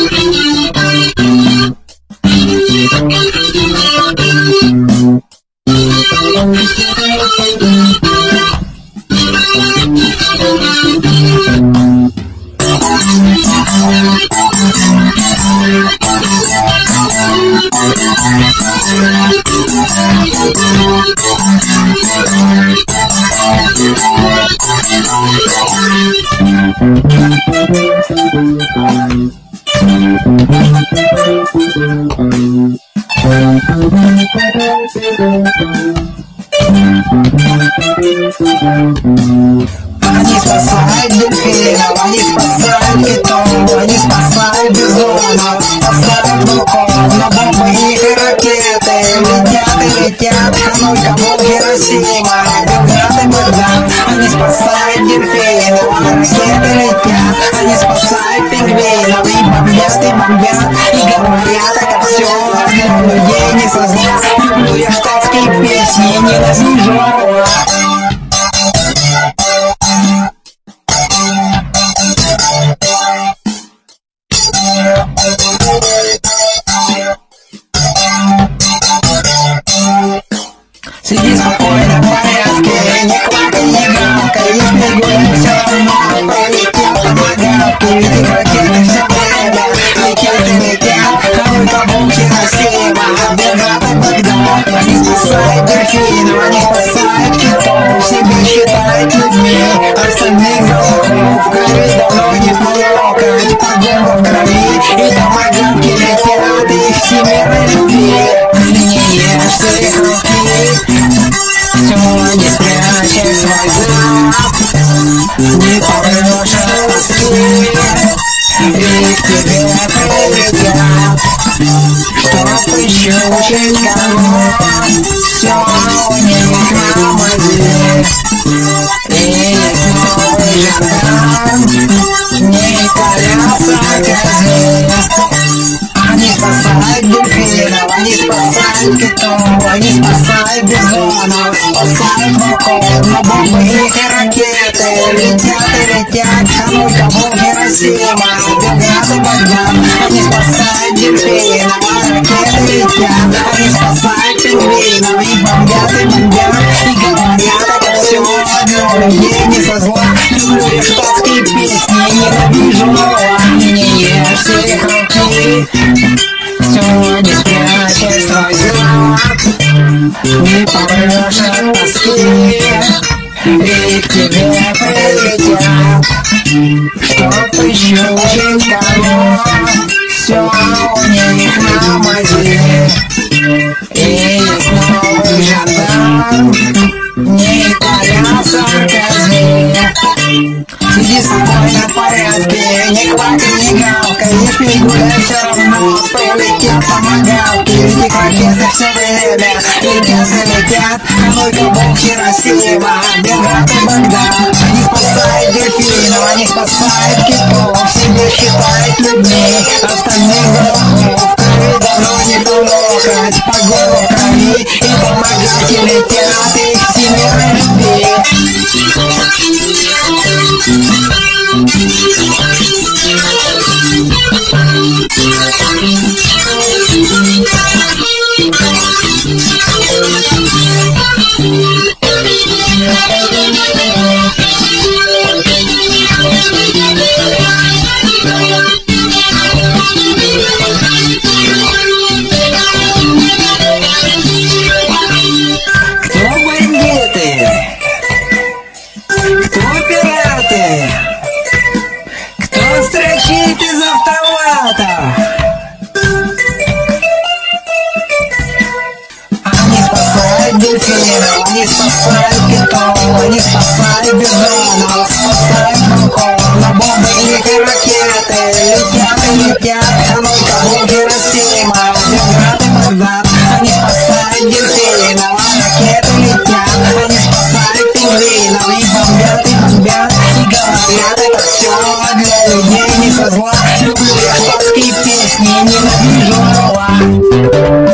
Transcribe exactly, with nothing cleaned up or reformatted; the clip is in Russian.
Они спасают дельфинов, они спасают китов, они спасают бизонов, спасают волков, но бомбы их и ракеты летят и летят, Ханой, Кабул, Хиросима, Белград и Багдад. Они спасают дельфинов, а ракеты летят, они спасают пингвинов и бомбят, и бомбят, и говорят, это все для людей не со зла. Люблю я штатские песни, не наснижу. Сиди спокойно, в порядке, не квакай, не гавкай, если гуляй, все равно пролетят томагавки, ведь их ракеты все время летят и летят, Ханой, Кабул, Хиросима, Белград и Багдад. Они спасают дельфинов, они спасают китов, себя считают людьми, остальных за лохов. В крови давно не полокоть, погоня в крови, и томагавки летят, и их всемирной любви. Ты не ешь с их руки, все не спрячешь свой взгляд, не помрешь от тоски, и к тебе прилетят, чтоб прищучить кого. Все у них на мази, и есть новый жандарм, не колеса козы. Они спасают дельфинов, они спасают китов, они спасают бизонов, спасают волков, но бомбы их и ракеты летят и летят, Ханой, Кабул, Хиросима, Белград и Багдад. Они спасают дельфинов, а ракеты летят, они спасают пингвинов и бомбят, и бомбят, и говорят, это все для людей не со зла. Люблю я штатские песни, ненавижу. Не ешь с их руки, все не спрячешь свой взгляд, не помрешь от тоски, и к тебе прилетят, чтоб прищучить кого. Все у них на мази, и есть новый жандарм, не колеса козы. Сиди спокойно, в порядке, не квакай, не гавкай, если гуляй, все равно пролетят томагавки, ведь их ракеты все время летят и летят, Ханой, Кабул, Хиросима, Белград и Багдад. Они спасают дельфинов, они спасают китов, себя считают людьми, остальных за лохов. В крови давно не полокоть, погоня в крови, и помогать и летят, и их всемирной любви. Кто бандиты? Кто пираты? Кто строчит из автомата? Они спасают дельфинов, они спасают китов, они спасают бизонов, спасают волков, но бомбы их и ракеты летят и летят, Ханой, Кабул, Хиросима, Белград и Багдад. Они спасают дельфинов, а ракеты летят, они спасают пингвинов и бомбят, и бомбят, и говорят, это все для людей не со зла. Люблю я штатские песни, ненавижу орла.